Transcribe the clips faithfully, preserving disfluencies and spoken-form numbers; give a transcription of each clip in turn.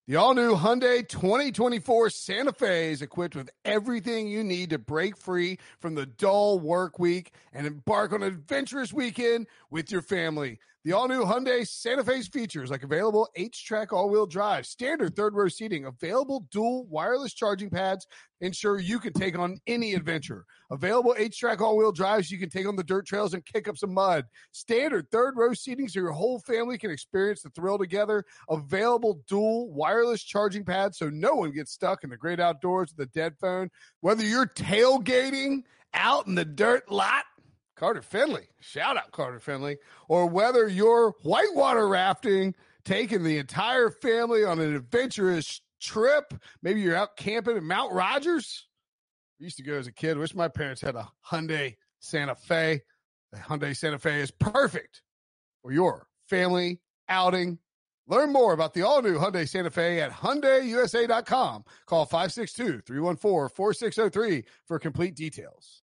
The all-new Hyundai twenty twenty-four Santa Fe is equipped with everything you need to break free from the dull work week and embark on an adventurous weekend with your family. The all-new Hyundai Santa Fe's features like available H-Track all-wheel drive, standard third-row seating, available dual wireless charging pads, ensure you can take on any adventure. Available H-Track all-wheel drives, you can take on the dirt trails and kick up some mud. Standard third-row seating so your whole family can experience the thrill together. Available dual wireless charging pads so no one gets stuck in the great outdoors with a dead phone. Whether you're tailgating out in the dirt lot, Carter Finley, shout out Carter Finley, or whether you're whitewater rafting, taking the entire family on an adventurous trip, maybe you're out camping at Mount Rogers. I used to go as a kid. Wish my parents had a Hyundai Santa Fe. The Hyundai Santa Fe is perfect for your family outing. Learn more about the all-new Hyundai Santa Fe at Hyundai U S A dot com. Call five six two, three one four, four six zero three for complete details.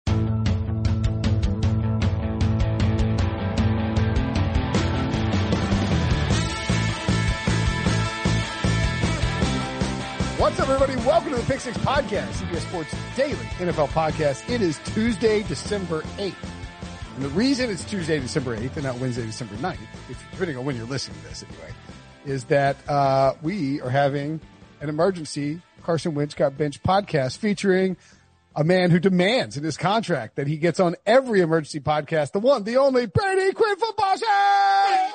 What's up, everybody? Welcome to the Pick Six Podcast, C B S Sports Daily N F L Podcast. It is Tuesday, December eighth. And the reason it's Tuesday, December eighth, and not Wednesday, December ninth, if, depending on when you're listening to this anyway, is that uh, we are having an emergency Carson Wentz Got Benched podcast featuring a man who demands in his contract that he gets on every emergency podcast, the one, the only, Brady Quinn Football Show!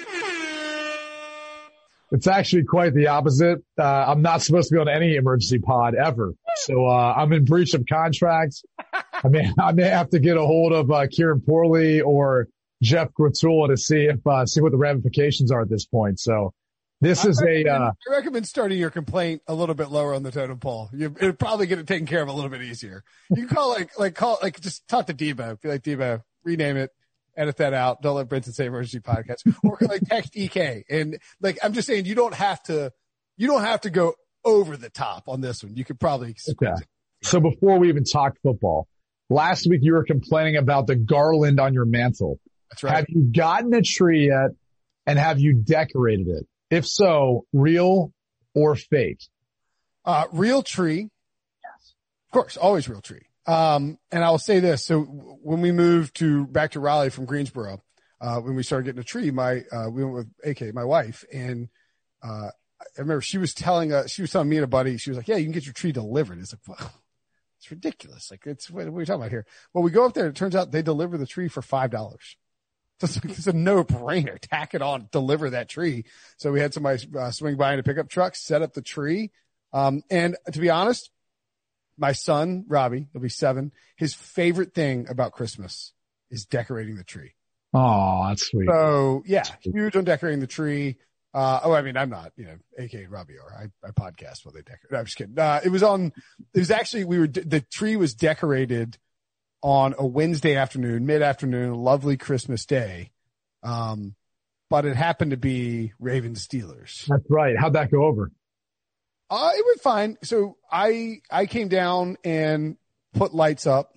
It's actually quite the opposite. Uh, I'm not supposed to be on any emergency pod ever. So, uh, I'm in breach of contract. I mean, I may have to get a hold of, uh, Kieran Porley or Jeff Gratula to see if, uh, see what the ramifications are at this point. So this I is a, uh, I recommend starting your complaint a little bit lower on the totem pole. You, it'll probably get it taken care of a little bit easier. You can call like, like call, like just talk to Debo. Be like, Debo, rename it. Edit that out. Don't let Brinson say emergency podcast. Or like text E K. And like, I'm just saying you don't have to, you don't have to go over the top on this one. You could probably. Okay. So before we even talk football, last week you were complaining about the garland on your mantle. That's right. Have you gotten a tree yet? And have you decorated it? If so, real or fake? Uh, real tree. Yes. Of course. Always real tree. Um, and I'll say this. So when we moved to back to Raleigh from Greensboro, uh, when we started getting a tree, my, uh, we went with A K, my wife, and, uh, I remember she was telling us, she was telling me and a buddy, she was like, yeah, you can get your tree delivered. It's like, well, it's ridiculous. Like, it's, what are we talking about here? Well, we go up there and it turns out they deliver the tree for five dollars. So it's, it's a no brainer. Tack it on, deliver that tree. So we had somebody uh, swing by in a pickup truck, set up the tree. Um, and to be honest, my son, Robbie, he'll be seven. His favorite thing about Christmas is decorating the tree. Oh, that's sweet. So yeah, huge on decorating the tree. Uh, oh, I mean, I'm not, you know, A K and Robbie are. I, I podcast while they decorate. No, I'm just kidding. Uh, it was on, it was actually, we were, the tree was decorated on a Wednesday afternoon, mid-afternoon, lovely Christmas day. Um, but it happened to be Ravens Steelers. That's right. How'd that go over? Uh, it went fine. So I, I came down and put lights up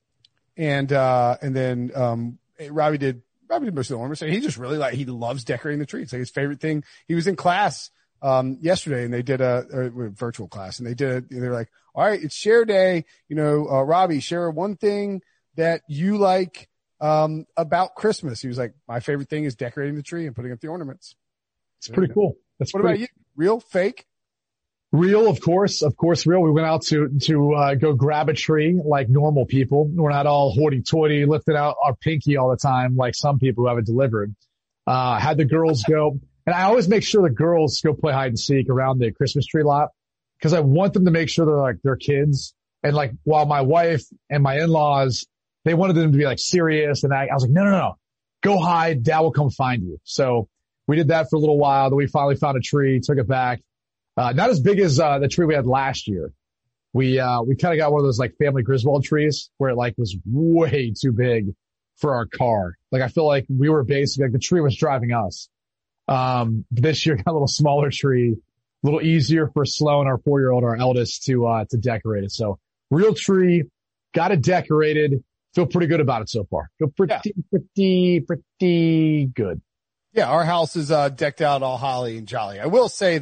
and, uh, and then, um, Robbie did, Robbie did most of the ornaments. He just really like, he loves decorating the tree. It's like his favorite thing. He was in class, um, yesterday and they did a, a virtual class and they did, they're like, all right, it's share day. You know, uh, Robbie, share one thing that you like, um, about Christmas. He was like, my favorite thing is decorating the tree and putting up the ornaments. It's so, pretty cool. That's what pretty- about you? Real, fake? Real, of course, of course, real. We went out to, to, uh, go grab a tree like normal people. We're not all hoity-toity, lifting out our pinky all the time like some people who have it delivered. Uh, had the girls go, and I always make sure the girls go play hide and seek around the Christmas tree lot because I want them to make sure they're like their kids. And like, while my wife and my in-laws, they wanted them to be like serious. And I, I was like, no, no, no, go hide. Dad will come find you. So we did that for a little while. Then we finally found a tree, took it back. Uh, not as big as, uh, the tree we had last year. We, uh, we kind of got one of those like family Griswold trees where it like was way too big for our car. Like I feel like we were basically like the tree was driving us. Um, this year got a little smaller tree, a little easier for Sloan, our four year old, our eldest to, uh, to decorate it. So real tree, got it decorated. Feel pretty good about it so far. Feel pretty, yeah. pretty, pretty good. Yeah. Our house is, uh, decked out all holly and jolly. I will say that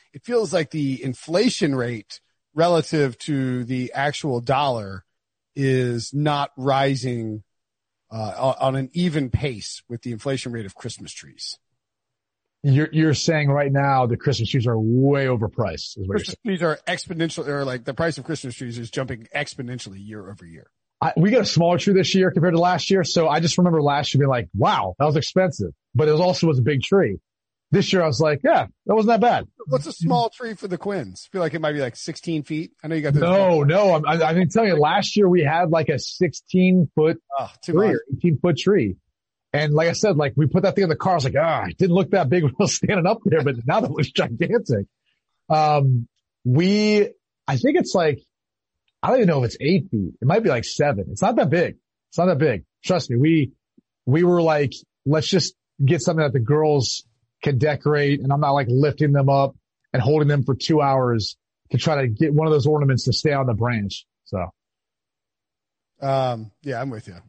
it feels like the inflation rate relative to the actual dollar is not rising uh, on an even pace with the inflation rate of Christmas trees. You're, you're saying right now the Christmas trees are way overpriced. Is what Christmas trees are exponential, or like the price of Christmas trees is jumping exponentially year over year. I, we got a smaller tree this year compared to last year. So I just remember last year being like, wow, that was expensive, but it was also was a big tree. This year I was like, yeah, that wasn't that bad. What's a small tree for the Quins? I feel like it might be like sixteen feet. I know you got those. No, no. I'm, I, I didn't tell you last year we had like a sixteen foot oh, tree or eighteen foot tree. And like I said, like we put that thing in the car. I was like, ah, it didn't look that big when I was standing up there, but now that looks gigantic. Um, we, I think it's like, I don't even know if it's eight feet. It might be like seven. It's not that big. It's not that big. Trust me. We, we were like, let's just get something that the girls can decorate. And I'm not like lifting them up and holding them for two hours to try to get one of those ornaments to stay on the branch. So. Um, yeah, I'm with you.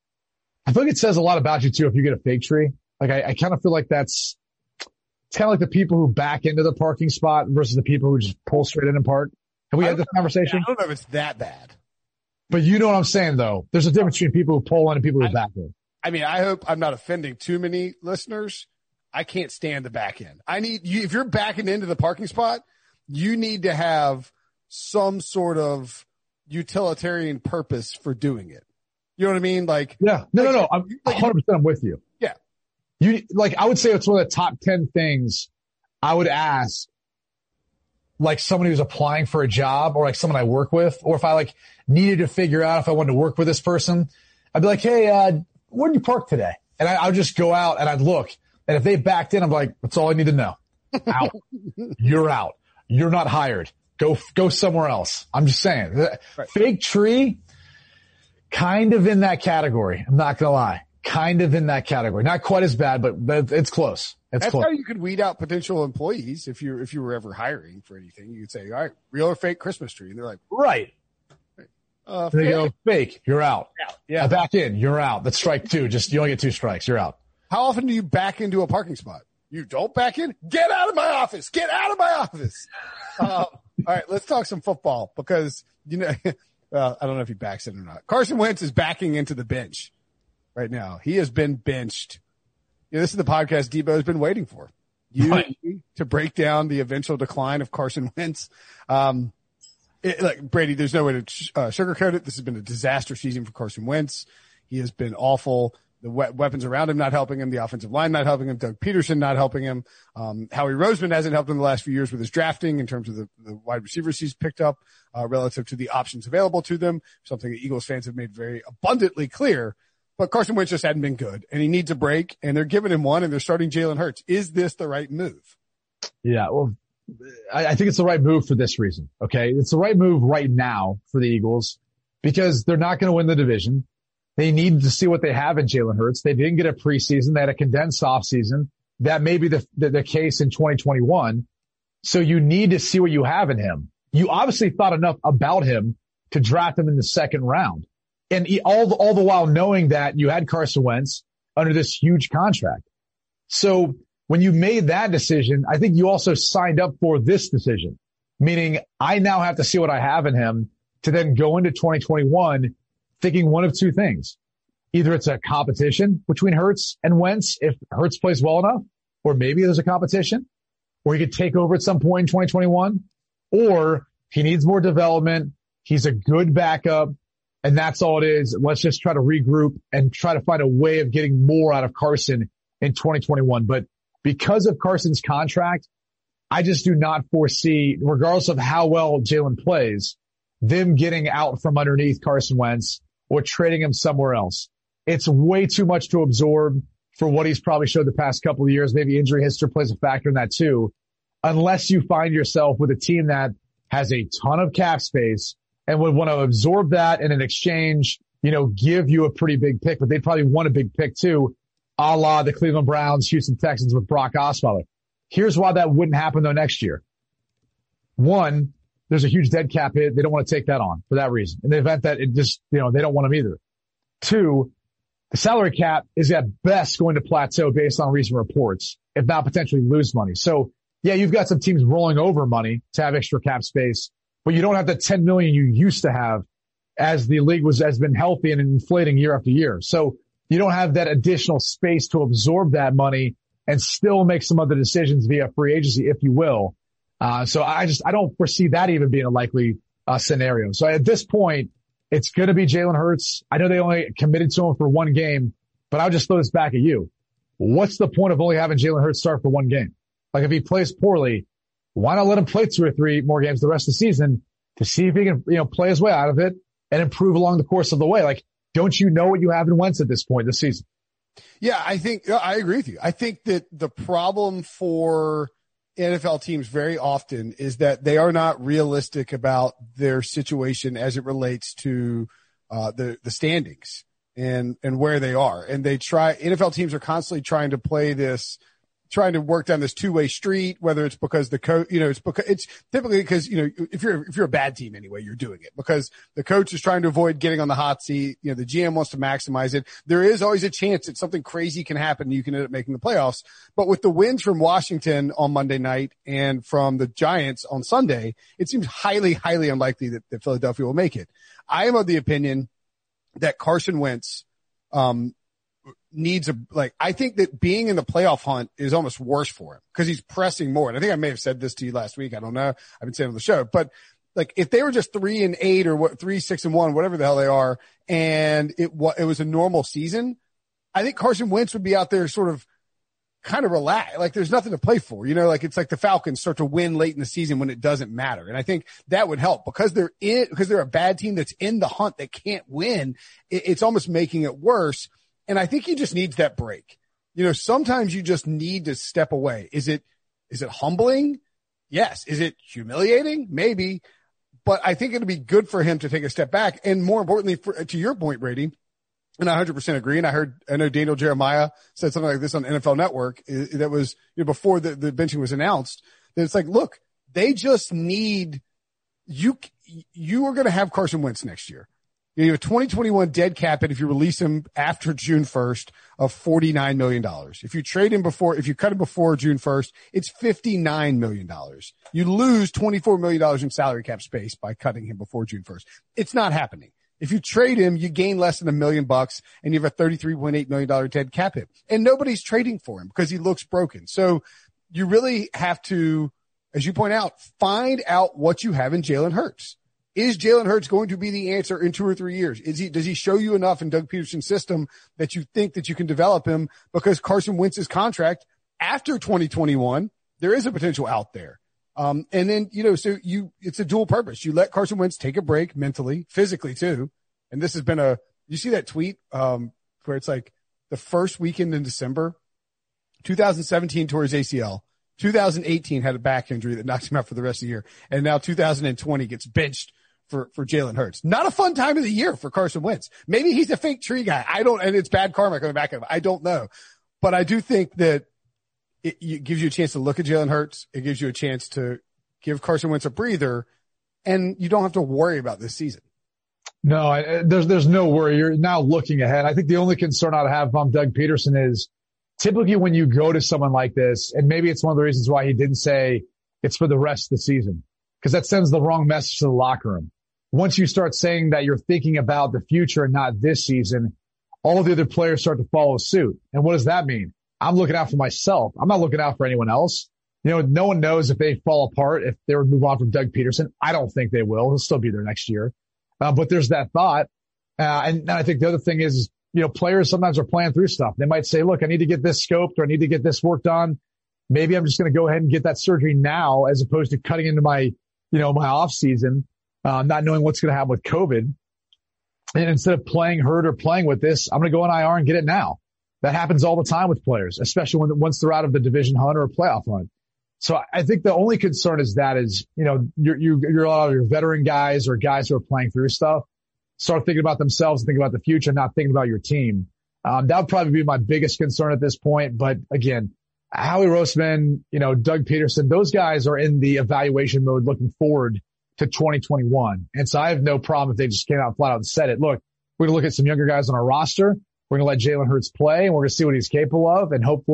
I think it says a lot about you too if you get a fake tree. Like I, I kind of feel like that's it's kind of like the people who back into the parking spot versus the people who just pull straight in and park. Have we had this conversation? I don't know if it's that bad. But you know what I'm saying though. There's a difference between people who pull in and people who I, back in. I mean, I hope I'm not offending too many listeners. I can't stand the back end. I need you, if you're backing into the parking spot, you need to have some sort of utilitarian purpose for doing it. You know what I mean? Like, yeah, no, like, no, no. I'm one hundred percent I'm with you. Yeah. You, like, I would say it's one of the top ten things I would ask, like somebody who's applying for a job or like someone I work with, or if I like needed to figure out if I wanted to work with this person, I'd be like, hey, uh, where did you park today? And I, I would just go out and I'd look. And if they backed in, I'm like, that's all I need to know. Out. You're out. You're not hired. Go, go somewhere else. I'm just saying. Right. Fake tree. Kind of in that category. I'm not going to lie. Kind of in that category. Not quite as bad, but, but it's close. It's That's close. how you could weed out potential employees if you if you were ever hiring for anything. You could say, all right, real or fake Christmas tree. And they're like, right. Uh, they go, fake. You're out. out. Yeah. Uh, back in. You're out. That's strike two. Just, you only get two strikes. You're out. How often do you back into a parking spot? You don't back in? Get out of my office. Get out of my office. um, all right. Let's talk some football because, you know, Well, I don't know if he backs in or not. Carson Wentz is backing into the bench right now. He has been benched. You know, this is the podcast Debo has been waiting for. You right. to break down the eventual decline of Carson Wentz. Um, it, like Brady, there's no way to uh, sugarcoat it. This has been a disaster season for Carson Wentz. He has been awful. The we- weapons around him not helping him. The offensive line not helping him. Doug Peterson not helping him. Um, Howie Roseman hasn't helped him the last few years with his drafting in terms of the, the wide receivers he's picked up, uh, relative to the options available to them. Something that Eagles fans have made very abundantly clear. But Carson Wentz just hadn't been good and he needs a break and they're giving him one and they're starting Jalen Hurts. Is this the right move? Yeah. Well, I, I think it's the right move for this reason. Okay. It's the right move right now for the Eagles because they're not going to win the division. They need to see what they have in Jalen Hurts. They didn't get a preseason. They had a condensed offseason. That may be the, the, the case in twenty twenty-one. So you need to see what you have in him. You obviously thought enough about him to draft him in the second round. And he, all, the, all the while knowing that you had Carson Wentz under this huge contract. So when you made that decision, I think you also signed up for this decision, meaning I now have to see what I have in him to then go into twenty twenty-one thinking one of two things. Either it's a competition between Hurts and Wentz if Hurts plays well enough, or maybe there's a competition, or he could take over at some point in twenty twenty-one, or he needs more development. He's a good backup, and that's all it is. Let's just try to regroup and try to find a way of getting more out of Carson in twenty twenty-one. But because of Carson's contract, I just do not foresee, regardless of how well Jalen plays, them getting out from underneath Carson Wentz or trading him somewhere else. It's way too much to absorb for what he's probably showed the past couple of years. Maybe injury history plays a factor in that too. Unless you find yourself with a team that has a ton of cap space and would want to absorb that and in exchange, you know, give you a pretty big pick, but they'd probably want a big pick too, a la the Cleveland Browns, Houston Texans with Brock Osweiler. Here's why that wouldn't happen though next year. One, there's a huge dead cap hit. They don't want to take that on for that reason. In the event that it just, you know, they don't want them either. Two, the salary cap is at best going to plateau based on recent reports, if not potentially lose money. So yeah, you've got some teams rolling over money to have extra cap space, but you don't have the ten million you used to have as the league was, has been healthy and inflating year after year. So you don't have that additional space to absorb that money and still make some other decisions via free agency, if you will. Uh, so I just, I don't foresee that even being a likely uh, scenario. So at this point, it's going to be Jalen Hurts. I know they only committed to him for one game, but I'll just throw this back at you. What's the point of only having Jalen Hurts start for one game? Like if he plays poorly, why not let him play two or three more games the rest of the season to see if he can, you know, play his way out of it and improve along the course of the way? Like, don't you know what you have in Wentz at this point this season? Yeah, I think I agree with you. I think that the problem for N F L teams very often is that they are not realistic about their situation as it relates to uh, the the standings and and where they are. And they try N F L teams are constantly trying to play this, trying to work down this two-way street, whether it's because the coach, you know, it's because it's typically because, you know, if you're, if you're a bad team anyway, you're doing it because the coach is trying to avoid getting on the hot seat. You know, the G M wants to maximize it. There is always a chance that something crazy can happen and you can end up making the playoffs. But with the wins from Washington on Monday night and from the Giants on Sunday, it seems highly, highly unlikely that, that Philadelphia will make it. I am of the opinion that Carson Wentz, um, needs a, like, I think that being in the playoff hunt is almost worse for him because he's pressing more. And I think I may have said this to you last week. I don't know. I've been saying it on the show, but like if they were just three and eight or what, three, six and one, whatever the hell they are, and it, it was a normal season, I think Carson Wentz would be out there sort of kind of relaxed. Like there's nothing to play for, you know, like it's like the Falcons start to win late in the season when it doesn't matter. And I think that would help because they're in, because they're a bad team that's in the hunt that can't win. It, it's almost making it worse. And I think he just needs that break. You know, sometimes you just need to step away. Is it, is it humbling? Yes. Is it humiliating? Maybe. But I think it'd be good for him to take a step back. And more importantly, for, to your point, Brady, and I one hundred percent agree. And I heard, I know Daniel Jeremiah said something like this on N F L Network that was, you know, before the, the benching was announced, that it's like, look, they just need, you, you are going to have Carson Wentz next year. You have a twenty twenty-one dead cap hit if you release him after June first of forty-nine million dollars. If you trade him before, if you cut him before June first, it's fifty-nine million dollars. You lose twenty-four million dollars in salary cap space by cutting him before June first. It's not happening. If you trade him, you gain less than a million bucks and you have a thirty-three point eight million dollars dead cap hit. And nobody's trading for him because he looks broken. So you really have to, as you point out, find out what you have in Jalen Hurts. Is Jalen Hurts going to be the answer in two or three years? Is he, does he show you enough in Doug Peterson's system that you think that you can develop him? Because Carson Wentz's contract after twenty twenty-one, there is a potential out there. Um, and then, you know, so you, it's a dual purpose. You let Carson Wentz take a break mentally, physically too. And this has been a, you see that tweet, um, where it's like the first weekend in December, two thousand seventeen tore his A C L. two thousand eighteen had a back injury that knocked him out for the rest of the year. And now two thousand twenty gets benched for, for Jalen Hurts. Not a fun time of the year for Carson Wentz. Maybe he's a fake tree guy. I don't, and it's bad karma coming back at him. I don't know. But I do think that it, it gives you a chance to look at Jalen Hurts. It gives you a chance to give Carson Wentz a breather, and you don't have to worry about this season. No, I, there's, there's no worry. You're now looking ahead. I think the only concern I'd have if I'm Doug Peterson is typically when you go to someone like this, and maybe it's one of the reasons why he didn't say it's for the rest of the season, because that sends the wrong message to the locker room. Once you start saying that you're thinking about the future and not this season, all of the other players start to follow suit. And what does that mean? I'm looking out for myself. I'm not looking out for anyone else. You know, no one knows if they fall apart, if they would move on from Doug Peterson. I don't think they will. He'll still be there next year. Uh, but there's that thought. Uh, and, and I think the other thing is, you know, players sometimes are playing through stuff. They might say, look, I need to get this scoped or I need to get this work done. Maybe I'm just going to go ahead and get that surgery now as opposed to cutting into my, you know, my off season, uh, not knowing what's going to happen with COVID. And instead of playing hurt or playing with this, I'm going to go on I R and get it now. That happens all the time with players, especially when once they're out of the division hunt or a playoff hunt. So I think the only concern is that is, you know, you're, you're, you're a lot of your veteran guys or guys who are playing through stuff start thinking about themselves and thinking about the future, not thinking about your team. Um, that would probably be my biggest concern at this point. But again, Howie Roseman, you know, Doug Peterson, those guys are in the evaluation mode looking forward to twenty twenty-one. And so I have no problem if they just came out flat out and said it. Look, we're going to look at some younger guys on our roster. We're going to let Jalen Hurts play and we're going to see what he's capable of. And hopefully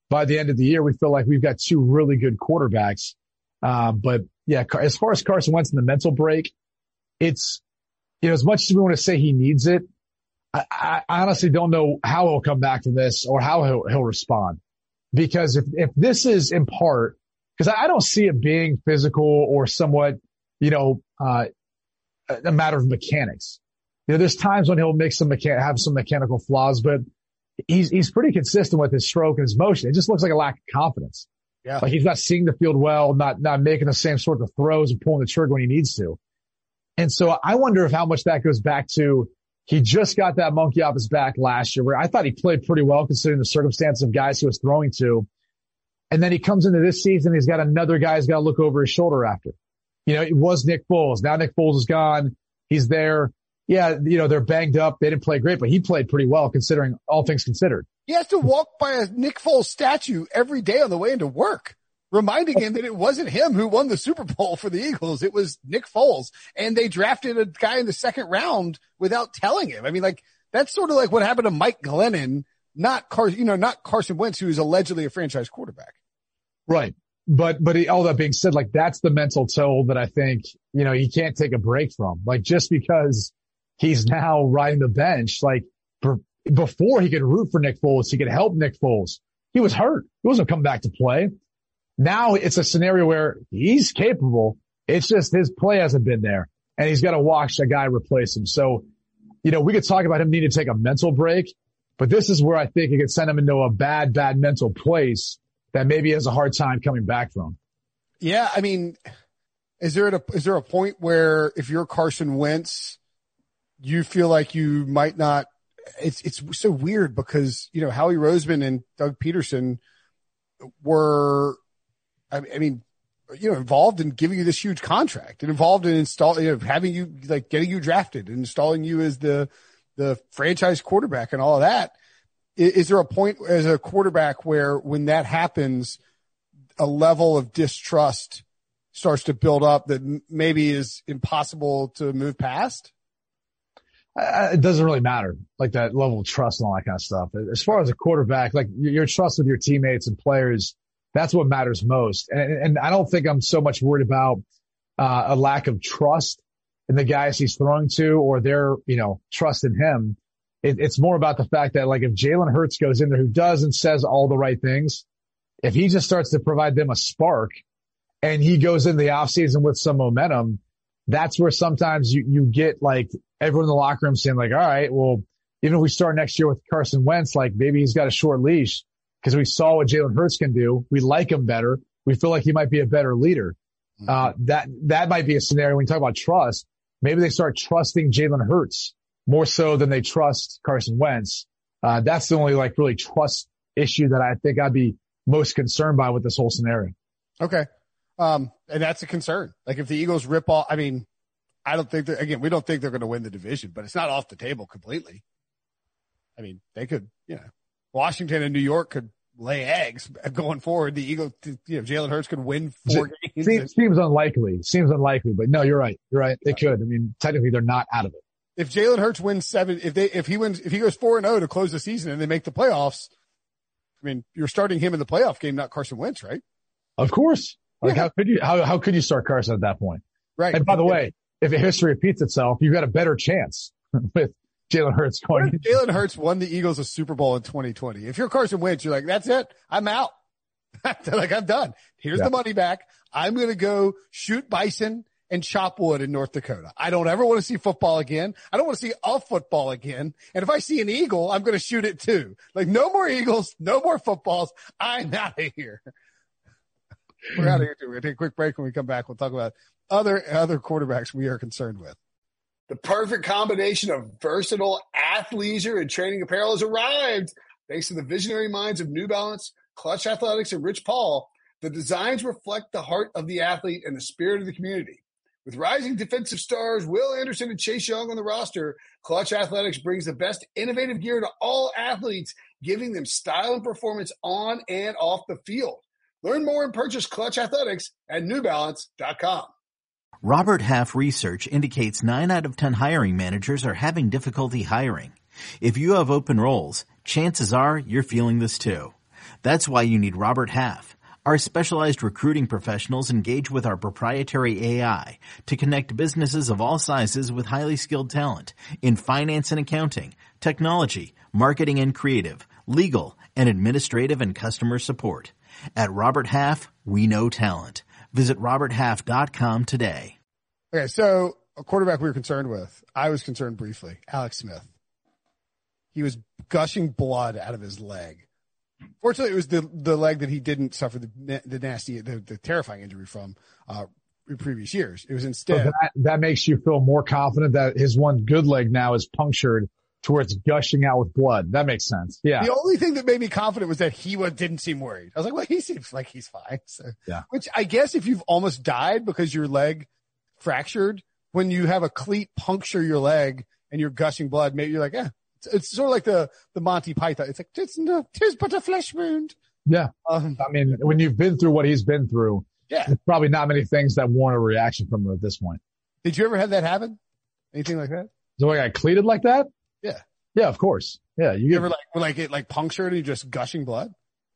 by the end of the year, we feel like we've got two really good quarterbacks. Uh, but yeah, as far as Carson Wentz and the mental break, it's, you know, as much as we want to say he needs it, I, I honestly don't know how he'll come back from this or how he'll, he'll respond. Because if, if this is in part, because I, I don't see it being physical or somewhat, you know, uh, a matter of mechanics. You know, there's times when he'll make some mechan- have some mechanical flaws, but he's, he's pretty consistent with his stroke and his motion. It just looks like a lack of confidence. Yeah. Like he's not seeing the field well, not, not making the same sort of throws and pulling the trigger when he needs to. And so I wonder if how much that goes back to he just got that monkey off his back last year where I thought he played pretty well considering the circumstances of guys he was throwing to. And then he comes into this season, he's got another guy he's got to look over his shoulder after. You know, it was Nick Foles. Now Nick Foles is gone. He's there. Yeah, you know, they're banged up. They didn't play great, but he played pretty well considering all things considered. He has to walk by a Nick Foles statue every day on the way into work, reminding him that it wasn't him who won the Super Bowl for the Eagles. It was Nick Foles. And they drafted a guy in the second round without telling him. I mean, like, that's sort of like what happened to Mike Glennon, not Car, you know, not Carson Wentz, who is allegedly a franchise quarterback. Right. But, but he, all that being said, like, that's the mental toll that I think, you know, he can't take a break from. Like, just because he's now riding the bench, like, for, before he could root for Nick Foles, he could help Nick Foles. He was hurt. He wasn't coming back to play. Now it's a scenario where he's capable. It's just his play hasn't been there and he's got to watch a guy replace him. So, you know, we could talk about him needing to take a mental break, but this is where I think it could send him into a bad, bad mental place that maybe he has a hard time coming back from. Yeah. I mean, is there a, is there a point where if you're Carson Wentz, you feel like you might not, it's, it's so weird because, you know, Howie Roseman and Doug Peterson were, I mean, you know, involved in giving you this huge contract and involved in installing, you know, having you, like, getting you drafted and installing you as the, the franchise quarterback and all of that. Is, is there a point as a quarterback where when that happens, a level of distrust starts to build up that m- maybe is impossible to move past? Uh, it doesn't really matter, like that level of trust and all that kind of stuff. As far as a quarterback, like your trust with your teammates and players, that's what matters most. And, and I don't think I'm so much worried about uh, a lack of trust in the guys he's throwing to or their, you know, trust in him. It, it's more about the fact that, like, if Jalen Hurts goes in there who does and says all the right things, if he just starts to provide them a spark and he goes in the offseason with some momentum, that's where sometimes you, you get, like, everyone in the locker room saying, like, all right, well, even if we start next year with Carson Wentz, like, maybe he's got a short leash because we saw what Jalen Hurts can do. We like him better. We feel like he might be a better leader. Mm-hmm. Uh, that, that might be a scenario when you talk about trust. Maybe they start trusting Jalen Hurts more so than they trust Carson Wentz. Uh, that's the only, like, really trust issue that I think I'd be most concerned by with this whole scenario. Okay. Um, and that's a concern. Like, if the Eagles rip off, I mean, I don't think that, again, we don't think they're going to win the division, but it's not off the table completely. I mean, they could, you know, Washington and New York could lay eggs going forward. The Eagles, you know, Jalen Hurts could win four games. Seems, seems unlikely. Seems unlikely, but no, you're right. You're right. They yeah. could. I mean, technically they're not out of it. If Jalen Hurts wins seven, if they, if he wins, if he goes four and oh to close the season and they make the playoffs, I mean, you're starting him in the playoff game, not Carson Wentz, right? Of course. Like, yeah. how could you, how, how could you start Carson at that point? Right. And by the way, if history repeats itself, you've got a better chance with Jalen Hurts going. Jalen Hurts won the Eagles a Super Bowl in twenty twenty. If you're Carson Wentz, you're like, that's it. I'm out. Like, I'm done. Here's yeah. the money back. I'm going to go shoot bison and chop wood in North Dakota. I don't ever want to see football again. I don't want to see a football again. And if I see an eagle, I'm going to shoot it too. Like, no more eagles, no more footballs. I'm out of here. We're out of here too. We're going to take a quick break. When we come back, we'll talk about other, other quarterbacks we are concerned with. The perfect combination of versatile athleisure and training apparel has arrived. Thanks to the visionary minds of New Balance, Clutch Athletics, and Rich Paul, the designs reflect the heart of the athlete and the spirit of the community. With rising defensive stars Will Anderson and Chase Young on the roster, Clutch Athletics brings the best innovative gear to all athletes, giving them style and performance on and off the field. Learn more and purchase Clutch Athletics at new balance dot com. Robert Half research indicates nine out of ten hiring managers are having difficulty hiring. If you have open roles, chances are you're feeling this too. That's why you need Robert Half. Our specialized recruiting professionals engage with our proprietary A I to connect businesses of all sizes with highly skilled talent in finance and accounting, technology, marketing and creative, legal, and administrative and customer support. At Robert Half, we know talent. Visit robert half dot com today. Okay, so a quarterback we were concerned with, I was concerned briefly, Alex Smith. He was gushing blood out of his leg. Fortunately, it was the the leg that he didn't suffer the the nasty, the, the terrifying injury from uh, in previous years. It was instead. So that, that makes you feel more confident that his one good leg now is punctured to where it's gushing out with blood. That makes sense. Yeah. The only thing that made me confident was that he was, didn't seem worried. I was like, well, he seems like he's fine. So, yeah. Which I guess if you've almost died because your leg fractured, when you have a cleat puncture your leg and you're gushing blood, maybe you're like, yeah. It's, it's sort of like the, the Monty Python. It's like, it's no, tis but a flesh wound. Yeah. Um, I mean, when you've been through what he's been through, yeah, there's probably not many things that warrant a reaction from him at this point. Did you ever have that happen? Anything like that? So I got cleated like that? Yeah. Yeah, of course. Yeah. You, You get, ever like, like it like punctured and you're just gushing blood?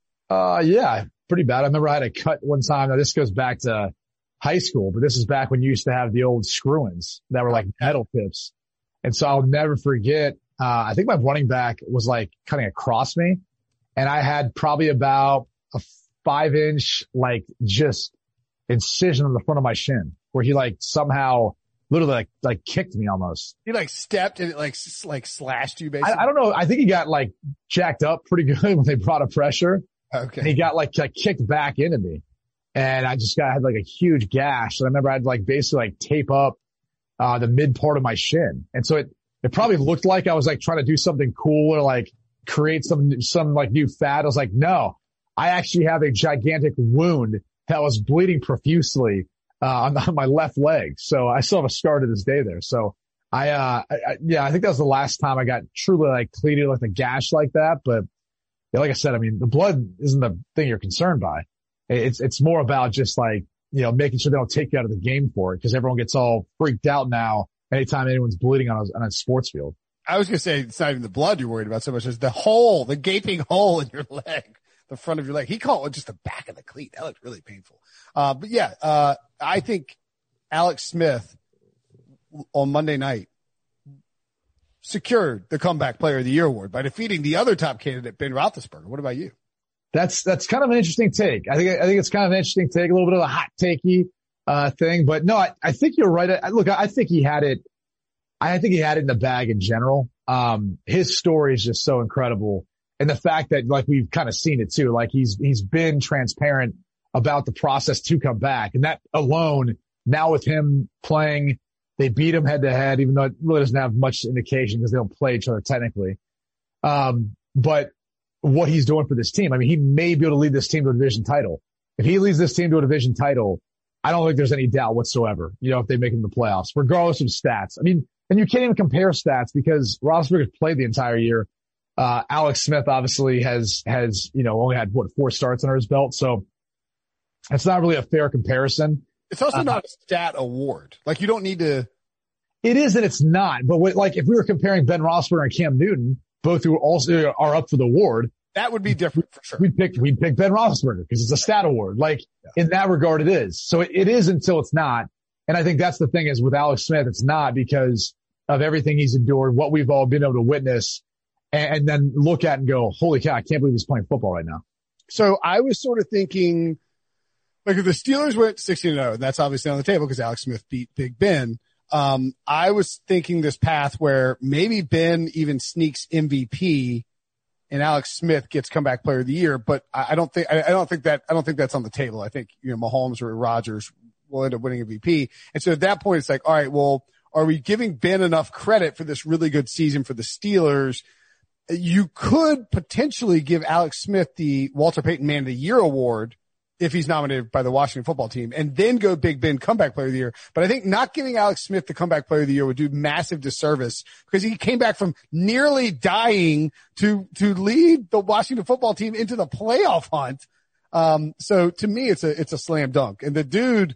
uh, yeah, pretty bad. I remember I had a cut one time. Now this goes back to high school, but this is back when you used to have the old screw-ins that were like metal tips. And so I'll never forget. Uh, I think my running back was like cutting across me, and I had probably about a five inch, like just incision on the front of my shin where he like somehow literally like, like kicked me almost. He like stepped and it like, s- like slashed you basically. I, I don't know. I think he got like jacked up pretty good when they brought up pressure. Okay. And he got like, like kicked back into me, and I just got, I had like a huge gash. And I remember I had like basically like tape up, uh, the mid part of my shin. And so it, It probably looked like I was like trying to do something cool or like create some, some like new fad. I was like, no, I actually have a gigantic wound that was bleeding profusely, uh, on, on my left leg. So I still have a scar to this day there. So I, uh, I, I, yeah, I think that was the last time I got truly like cleated with a gash like that. But yeah, like I said, I mean, the blood isn't the thing you're concerned by. It's, it's more about just like, you know, making sure they don't take you out of the game for it, because everyone gets all freaked out now anytime anyone's bleeding on a, on a sports field. I was going to say it's not even the blood you're worried about so much as the hole, the gaping hole in your leg, the front of your leg. He called it just the back of the cleat. That looked really painful. Uh, but yeah, uh, I think Alex Smith on Monday night secured the comeback player of the year award by defeating the other top candidate, Ben Roethlisberger. What about you? That's, that's kind of an interesting take. I think, I think it's kind of an interesting take, a little bit of a hot takey uh, thing, but no, I, I think you're right. I, look, I think he had it. I think he had it in the bag in general. Um, his story is just so incredible. And the fact that like we've kind of seen it too, like he's, he's been transparent about the process to come back. And that alone, now with him playing, they beat him head to head, even though it really doesn't have much indication because they don't play each other technically. Um, but what he's doing for this team, I mean, he may be able to lead this team to a division title. If he leads this team to a division title, I don't think there's any doubt whatsoever, you know, if they make it in the playoffs, regardless of stats. I mean, and you can't even compare stats because Roethlisberger played the entire year. Uh, Alex Smith obviously has, has, you know, only had what, four starts under his belt. So it's not really a fair comparison. It's also uh, not a stat award. Like you don't need to. It is and it's not. But what, like if we were comparing Ben Roethlisberger and Cam Newton, both who also are up for the award, that would be different for sure. We'd pick, we'd pick Ben Roethlisberger because it's a stat award. Like yeah. In that regard, it is. So it, it is until it's not. And I think that's the thing is with Alex Smith, it's not because of everything he's endured, what we've all been able to witness, and, and then look at and go, holy cow, I can't believe he's playing football right now. So I was sort of thinking, like if the Steelers went sixteen and oh, and that's obviously on the table because Alex Smith beat Big Ben. Um, I was thinking this path where maybe Ben even sneaks M V P and Alex Smith gets comeback player of the year, but I, I don't think, I, I don't think that, I don't think that's on the table. I think, you know, Mahomes or Rodgers will end up winning M V P. And so at that point, it's like, all right, well, are we giving Ben enough credit for this really good season for the Steelers? You could potentially give Alex Smith the Walter Payton Man of the Year award if he's nominated by the Washington football team and then go Big Ben comeback player of the year. But I think not giving Alex Smith the comeback player of the year would do massive disservice because he came back from nearly dying to, to lead the Washington football team into the playoff hunt. Um, so to me, it's a, it's a slam dunk. And the dude,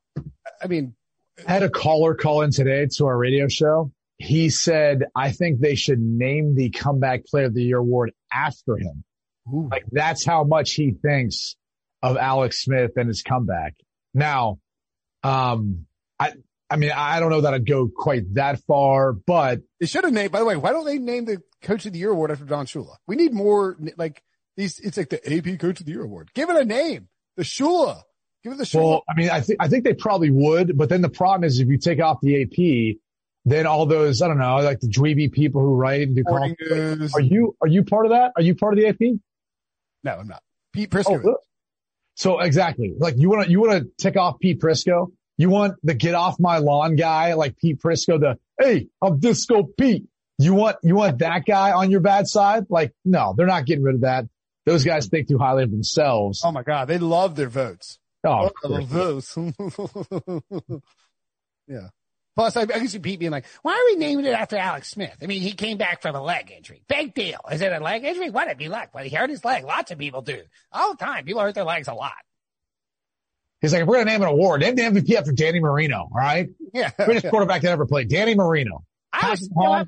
I mean, I had a caller call in today to our radio show. He said, I think they should name the comeback player of the year award after him. Ooh. Like that's how much he thinks of Alex Smith and his comeback. Now, um, I, I mean, I don't know that I'd go quite that far, but they should have named, by the way, why don't they name the Coach of the Year award after Don Shula? We need more, like these, it's like the A P Coach of the Year award. Give it a name. The Shula. Give it the Shula. Well, I mean, I think, I think they probably would, but then the problem is if you take off the A P, then all those, I don't know, like the dweeby people who write and do Morning columns. News. Are you, are you part of that? Are you part of the A P? No, I'm not. Pete Prisco. Oh, really? So exactly. Like you want to, you want to tick off Pete Prisco? You want the get off my lawn guy like Pete Prisco, the, hey, I'm Disco Pete. You want, you want that guy on your bad side? Like, no, they're not getting rid of that. Those guys think too highly of themselves. Oh my God. They love their votes. Oh, oh votes. Yeah. Plus, I, I can see Pete being like, why are we naming it after Alex Smith? I mean, he came back from a leg injury. Big deal. Is it a leg injury? What if he luck? Well, he hurt his leg. Lots of people do. All the time. People hurt their legs a lot. He's like, if we're going to name an award, name the M V P after Danny Marino, all right? Yeah. Greatest quarterback that ever played, Danny Marino. I was still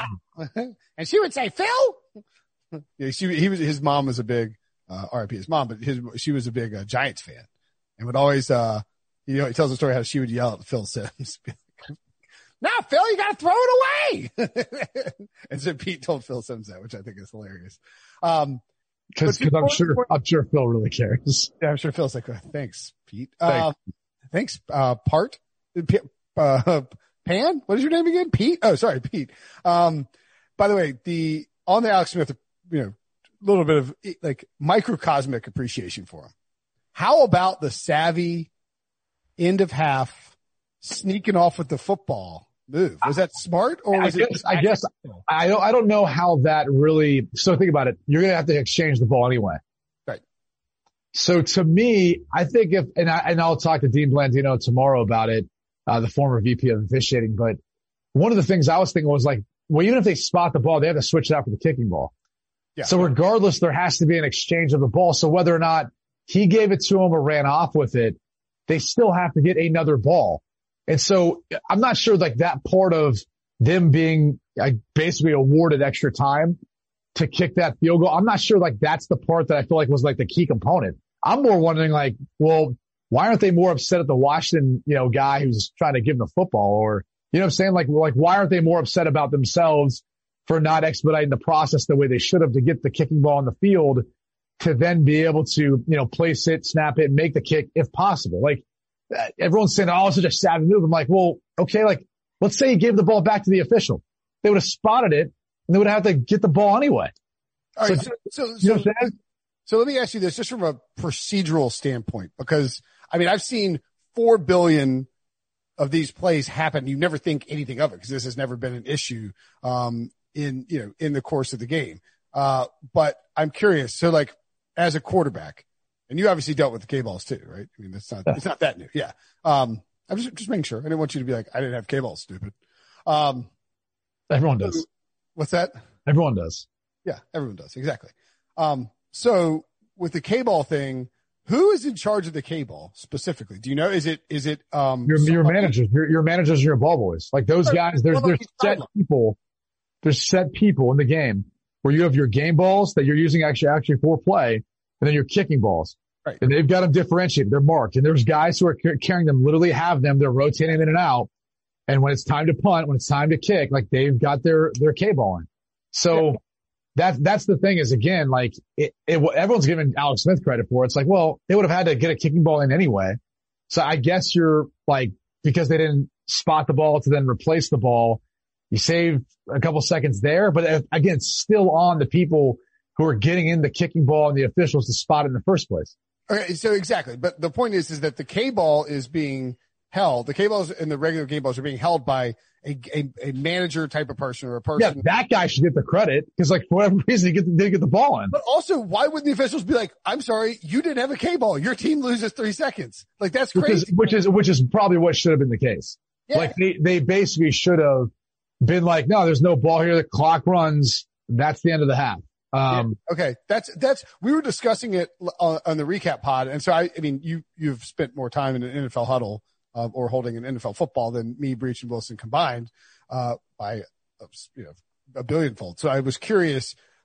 and she would say, Phil? Yeah, she, he was, his mom was a big, uh, R I P his mom, but his, she was a big, uh, Giants fan and would always, uh, you know, he tells the story how she would yell at Phil Simms. Now, Phil, you got to throw it away. And so Pete told Phil Simms that, which I think is hilarious. Um, Cause, cause I'm sure, I'm sure Phil really cares. Yeah, I'm sure Phil's like, oh, thanks, Pete. Thanks. Uh, thanks, uh, Part, uh, Pan, what is your name again? Pete? Oh, sorry, Pete. Um, by the way, the, on the Alex Smith, you know, a little bit of like microcosmic appreciation for him. How about the savvy end of half sneaking off with the football move? Was that smart or was I it? Guess, I guess I don't, I don't know how that really, so think about it. You're going to have to exchange the ball anyway. Right. So to me, I think if, and I, and I'll talk to Dean Blandino tomorrow about it, uh, the former V P of officiating, but one of the things I was thinking was like, well, even if they spot the ball, they have to switch it out for the kicking ball. Yeah. So regardless, there has to be an exchange of the ball. So whether or not he gave it to him or ran off with it, they still have to get another ball. And so I'm not sure like that part of them being like, basically awarded extra time to kick that field goal. I'm not sure like that's the part that I feel like was like the key component. I'm more wondering like, well, why aren't they more upset at the Washington, you know, guy who's trying to give them the football? Or, you know what I'm saying? Like, like why aren't they more upset about themselves for not expediting the process the way they should have to get the kicking ball on the field to then be able to, you know, place it, snap it, make the kick if possible? Like, everyone's saying, oh, it's such a savvy move. I'm like, well, okay, like, let's say he gave the ball back to the official. They would have spotted it and they would have to get the ball anyway. All right. So, So, so, you know so, what I'm saying? so let me ask you this just from a procedural standpoint, because I mean, I've seen four billion of these plays happen. You never think anything of it because this has never been an issue, um, in, you know, in the course of the game. Uh, but I'm curious. So like as a quarterback, and you obviously dealt with the K-balls too, right? I mean, it's not, it's not that new. Yeah. Um, I'm just, just making sure. I didn't want you to be like, I didn't have K-balls, stupid. Um, Everyone does. What's that? Everyone does. Yeah, everyone does. Exactly. Um, so with the K-ball thing, who is in charge of the K-ball specifically? Do you know? Is it, is it, um, Your, your somebody- managers, your, your managers, your ball boys. Like those guys, there's, Well, there's he's set sideline. people, there's set people in the game where you have your game balls that you're using actually, actually for play, and then your kicking balls. Right. And they've got them differentiated. They're marked. And there's guys who are car- carrying them, literally have them. They're rotating in and out. And when it's time to punt, when it's time to kick, like they've got their, their K-ball in. So Yeah. that, that's the thing is again, like it, it, everyone's giving Alex Smith credit for it. It's like, well, they would have had to get a kicking ball in anyway. So I guess you're like, because they didn't spot the ball to then replace the ball, you save a couple seconds there. But again, still on the people who are getting in the kicking ball and the officials to spot it in the first place. Okay, so exactly. But the point is, is that the K-ball is being held. The K-balls and the regular game balls are being held by a, a, a manager type of person or a person. Yeah, that guy should get the credit because, like, for whatever reason, he get the, didn't get the ball in. But also, why wouldn't the officials be like, I'm sorry, you didn't have a K-ball. Your team loses three seconds. Like, that's Which crazy. is, which is, which is probably what should have been the case. Yeah. Like, they, they basically should have been like, no, there's no ball here. The clock runs. That's the end of the half. Um, Yeah. Okay. That's, that's, we were discussing it on, on the recap pod. And so I, I mean, you, you've spent more time in an N F L huddle, uh, or holding an N F L football than me, Breach, and Wilson combined, uh, by, you know, a billionfold. So I was curious,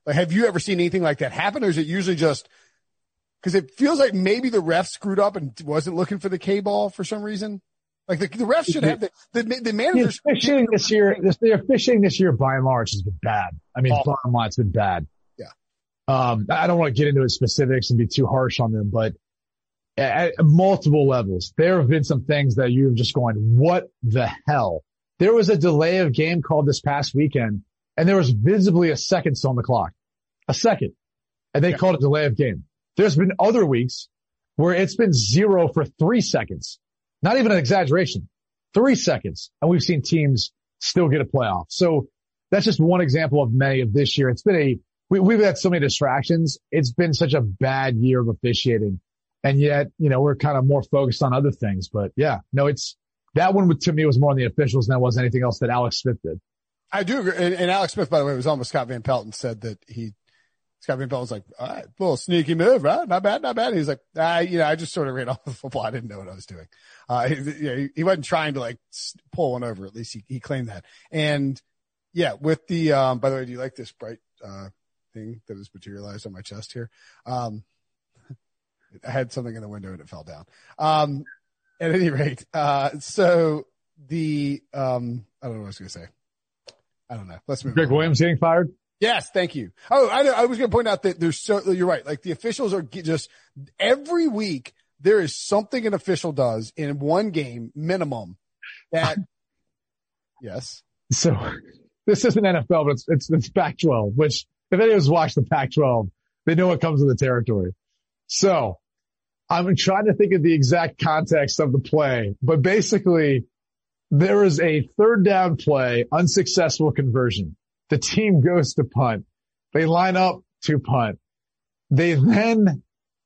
Like, have you ever seen anything like that happen, or is it usually just because it feels like maybe the ref screwed up and wasn't looking for the K ball for some reason? Like the, the refs should have the the, the managers. The officiating this year, this, the officiating this year by and large has been bad. I mean, Awful. bottom line, it's been bad. Yeah. Um, I don't want to get into the specifics and be too harsh on them, but at, at multiple levels, there have been some things that you're just going, what the hell? There was a delay of game called this past weekend, and there was visibly a second still on the clock. A second. And they yeah. called it delay of game. There's been other weeks where it's been zero for three seconds. Not even an exaggeration. Three seconds. And we've seen teams still get a playoff. So that's just one example of many of this year. It's been a, we, we've had so many distractions. It's been such a bad year of officiating. And yet, you know, we're kind of more focused on other things. But yeah, no, it's, that one to me was more on the officials than it was anything else that Alex Smith did. I do agree. And, and Alex Smith, by the way, was on with Scott Van Pelt and said that he, Scott Van Pelt was like, all right, little sneaky move, right? Not bad, not bad. He's like, ah, you know, I just sort of ran off the football. I didn't know what I was doing. Uh, he, you know, he, he wasn't trying to like pull one over. At least he, he claimed that. And yeah, with the, um, by the way, do you like this bright, uh, thing that has materialized on my chest here? Um, I had something in the window and it fell down. Um, at any rate, uh, so the, um, I don't know what I was going to say. I don't know. Let's move Greg on. Williams getting fired? Yes, thank you. Oh, I know. I was going to point out that there's so, you're right. Like the officials are just every week there is something an official does in one game minimum that, yes. So this isn't N F L, but it's, it's, it's Pac twelve, which if anyone's watched the Pac twelve, they know what comes with the territory. So I'm trying to think of the exact context of the play, but basically there is a third down play, unsuccessful conversion. The team goes to punt. They line up to punt. They then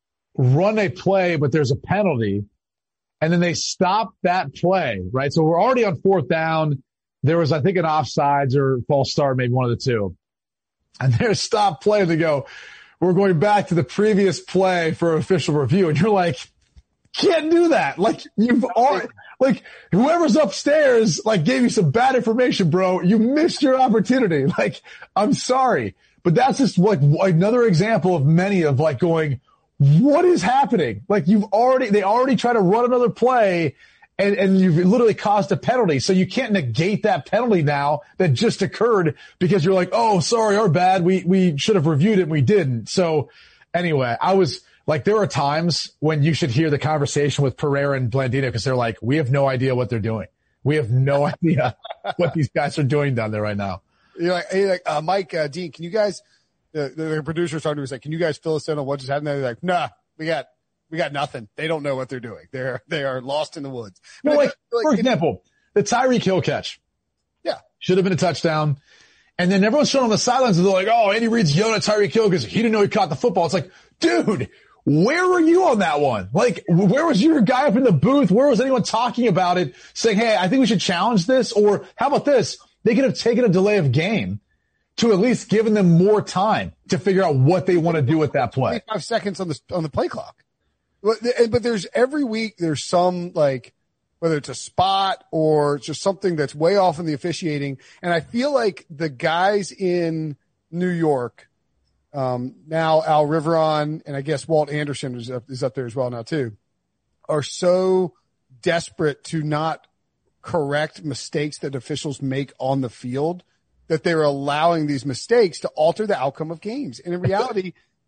run a play, but there's a penalty. And then they stop that play, right? So we're already on fourth down. There was, I think, an offsides or false start, maybe one of the two. And there's stop play. And they go, we're going back to the previous play for official review. And you're like, can't do that. Like you've already, like whoever's upstairs, like gave you some bad information, bro. You missed your opportunity. Like, I'm sorry, but that's just like another example of many of like going, what is happening? Like you've already, they already try to run another play and, and you've literally caused a penalty. So you can't negate that penalty now that just occurred because you're like, oh, sorry, our bad. We, we should have reviewed it and we didn't. So anyway, I was, like, there are times when you should hear the conversation with Pereira and Blandino because they're like, we have no idea what they're doing. We have no idea what these guys are doing down there right now. You're like, hey, like uh, Mike, uh, Dean, can you guys, the, the producer's talking to me, like, can you guys fill us in on what just happened? They're like, nah, we got, we got nothing. They don't know what they're doing. They're, they are lost in the woods. Well, like, like, for example, the Tyreek Hill catch. Yeah. Should have been a touchdown. And then everyone's showing on the sidelines and they're like, oh, Andy Reid's yelling at Tyreek Hill because he didn't know he caught the football. It's like, dude, where were you on that one? Like, where was your guy up in the booth? Where was anyone talking about it, saying, hey, I think we should challenge this? Or how about this? They could have taken a delay of game to at least given them more time to figure out what they want to do with that play. Five seconds on the, on the play clock. But, but there's every week there's some like, whether it's a spot or just something that's way off in the officiating. And I feel like the guys in New York, Um, now Al Riveron and I guess Walt Anderson is up, is up there as well now too, are so desperate to not correct mistakes that officials make on the field that they're allowing these mistakes to alter the outcome of games. And in reality,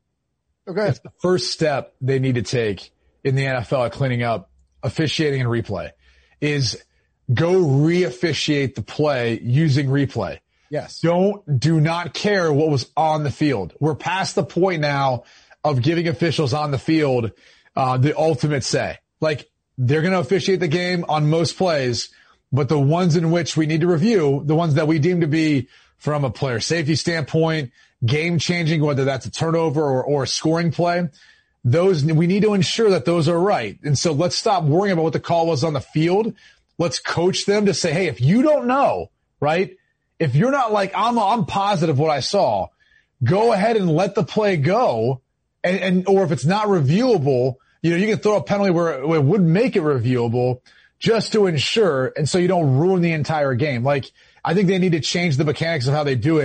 okay. It's the first step they need to take in the N F L at cleaning up officiating and replay is go re-officiate the play using replay. Yes. Don't, do not care what was on the field. We're past the point now of giving officials on the field, uh, the ultimate say. Like, they're going to officiate the game on most plays, but the ones in which we need to review, the ones that we deem to be from a player safety standpoint, game changing, whether that's a turnover or, or a scoring play, those, we need to ensure that those are right. And so let's stop worrying about what the call was on the field. Let's coach them to say, hey, if you don't know, right? If you're not like, I'm, I'm positive what I saw, go ahead and let the play go. And, and, or if it's not reviewable, you know, you can throw a penalty where it, where it would make it reviewable just to ensure. And so you don't ruin the entire game. Like, I think they need to change the mechanics of how they do it.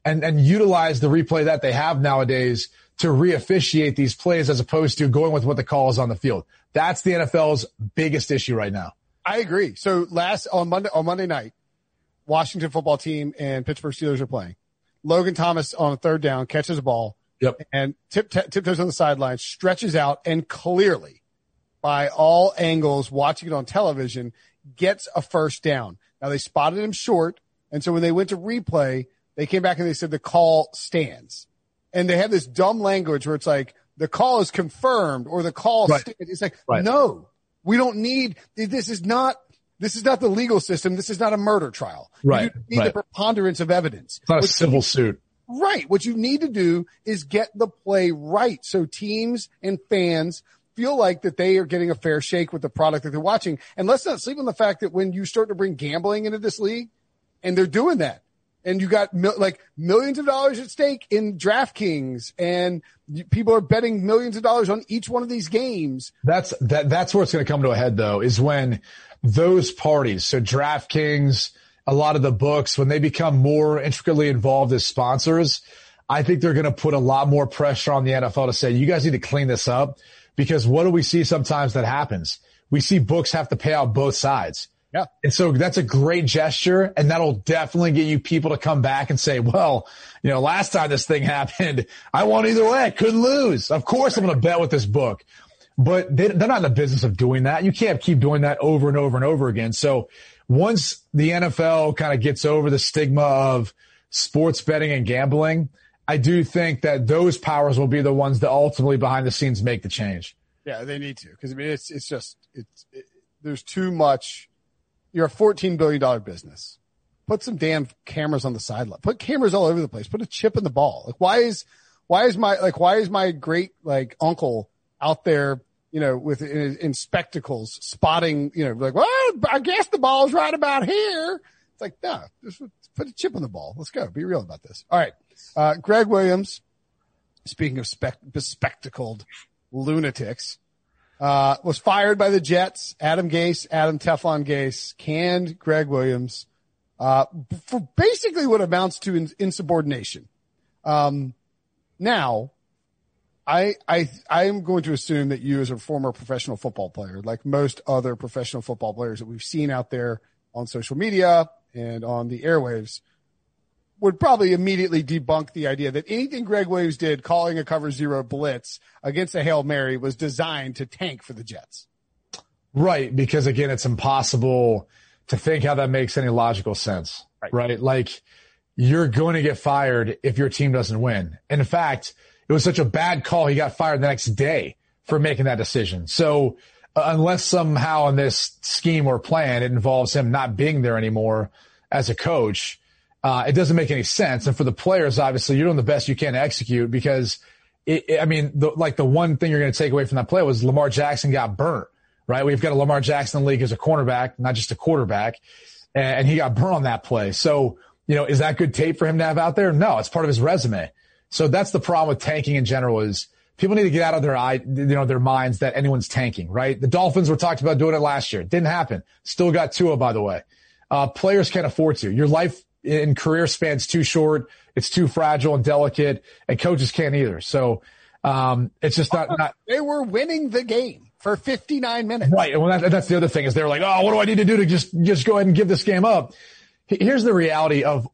and, and utilize the replay that they have nowadays to re-officiate these plays as opposed to going with what the call is on the field. That's the N F L's biggest issue right now. I agree. So last on Monday, on Monday night, Washington football team and Pittsburgh Steelers are playing. Logan Thomas on a third down catches a ball. Yep. And tip, t- tiptoes on the sideline, stretches out, and clearly, by all angles, watching it on television, gets a first down. Now, they spotted him short, and so when they went to replay, they came back and they said the call stands. And they have this dumb language where it's like, the call is confirmed or the call right. stands. It's like, right. no, we don't need – this is not – This is not the legal system. This is not a murder trial. Right. You need right. the preponderance of evidence. It's not a what civil you, suit. Right. What you need to do is get the play right so teams and fans feel like that they are getting a fair shake with the product that they're watching. And let's not sleep on the fact that when you start to bring gambling into this league, and they're doing that, and you got mil- like millions of dollars at stake in DraftKings, and people are betting millions of dollars on each one of these games. That's that. That's where it's going to come to a head, though, is when those parties, so DraftKings, a lot of the books, when they become more intricately involved as sponsors, I think they're going to put a lot more pressure on the N F L to say, you guys need to clean this up, because what do we see sometimes that happens? We see books have to pay out both sides. Yeah. And so that's a great gesture, and that'll definitely get you people to come back and say, well, you know, last time this thing happened, I won either way. I couldn't lose. Of course I'm going to bet with this book. But they, they're not in the business of doing that. You can't keep doing that over and over and over again. So once the N F L kind of gets over the stigma of sports betting and gambling, I do think that those powers will be the ones that ultimately behind the scenes make the change. Yeah, they need to. Because, I mean, it's it's just it's it, there's too much. You're a fourteen billion dollars business. Put some damn cameras on the sideline. Put cameras all over the place. Put a chip in the ball. Like, why is why is my like why is my great like uncle out there, you know, with in, in spectacles, spotting, you know, like, well, I guess the ball's right about here. It's like, no, just put a chip on the ball. Let's go. Be real about this. All right. Uh, Greg Williams, speaking of spec- bespectacled lunatics, uh, was fired by the Jets. Adam Gase, Adam Teflon Gase, canned Greg Williams, uh, for basically what amounts to in- insubordination. Um, now, I, I, I am going to assume that you, as a former professional football player, like most other professional football players that we've seen out there on social media and on the airwaves, would probably immediately debunk the idea that anything Greg Williams did, calling a cover zero blitz against a Hail Mary, was designed to tank for the Jets. Right. Because again, it's impossible to think how that makes any logical sense. Right. Right? Like, you're going to get fired if your team doesn't win. And in fact, it was such a bad call, he got fired the next day for making that decision. So uh, unless somehow in this scheme or plan it involves him not being there anymore as a coach, uh, it doesn't make any sense. And for the players, obviously, you're doing the best you can to execute, because, it, it, I mean, the, like the one thing you're going to take away from that play was Lamar Jackson got burnt, right? We've got a Lamar Jackson in the league as a cornerback, not just a quarterback, and, and he got burnt on that play. So, you know, is that good tape for him to have out there? No, it's part of his resume. So that's the problem with tanking in general, is people need to get out of their eye, you know, their minds that anyone's tanking, right? The Dolphins were talked about doing it last year. It didn't happen. Still got Tua, by the way. Uh, players can't afford to. Your life in career span's too short. It's too fragile and delicate, and coaches can't either. So, um, it's just not, not. They were winning the game for fifty-nine minutes. Right. Well, that, that's the other thing, is they were like, oh, what do I need to do to just, just go ahead and give this game up? Here's the reality of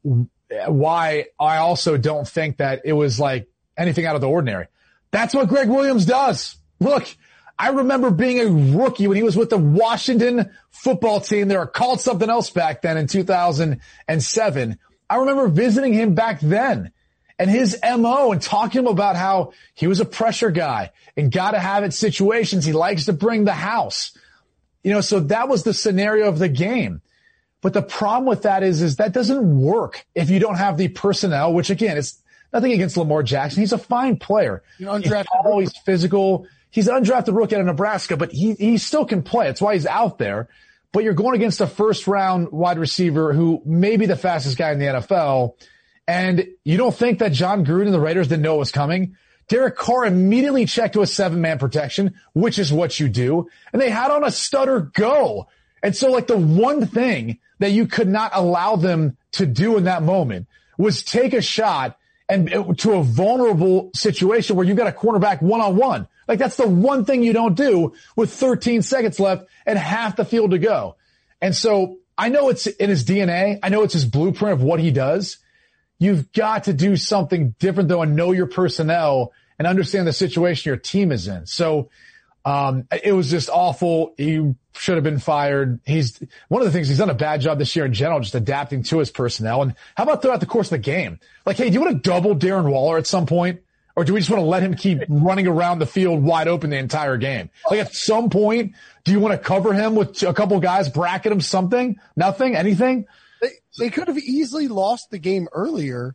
why I also don't think that it was like anything out of the ordinary. That's what Greg Williams does. Look, I remember being a rookie when he was with the Washington football team. They were called something else back then in two thousand seven. I remember visiting him back then, and his M O, and talking to him about how he was a pressure guy and got to have it situations. He likes to bring the house. You know, so that was the scenario of the game. But the problem with that is, is that doesn't work if you don't have the personnel, which again, it's nothing against Lamar Jackson. He's a fine player. You know, he's always physical. He's an undrafted rookie out of Nebraska, but he, he still can play. That's why he's out there. But you're going against a first round wide receiver who may be the fastest guy in the N F L. And you don't think that John Gruden and the Raiders didn't know it was coming? Derek Carr immediately checked to a seven man protection, which is what you do. And they had on a stutter go. And so like the one thing that you could not allow them to do in that moment was take a shot and to a vulnerable situation where you've got a cornerback one-on-one. Like, that's the one thing you don't do with thirteen seconds left and half the field to go. And so I know it's in his D N A. I know it's his blueprint of what he does. You've got to do something different, though, and know your personnel and understand the situation your team is in. So um it was just awful. He should have been fired. He's one of the things he's done a bad job this year in general, just adapting to his personnel. And how about throughout the course of the game? Like, hey, do you want to double Darren Waller at some point? Or do we just want to let him keep running around the field wide open the entire game? Like, at some point, do you want to cover him with a couple guys, bracket him, something, nothing, anything? They, they could have easily lost the game earlier.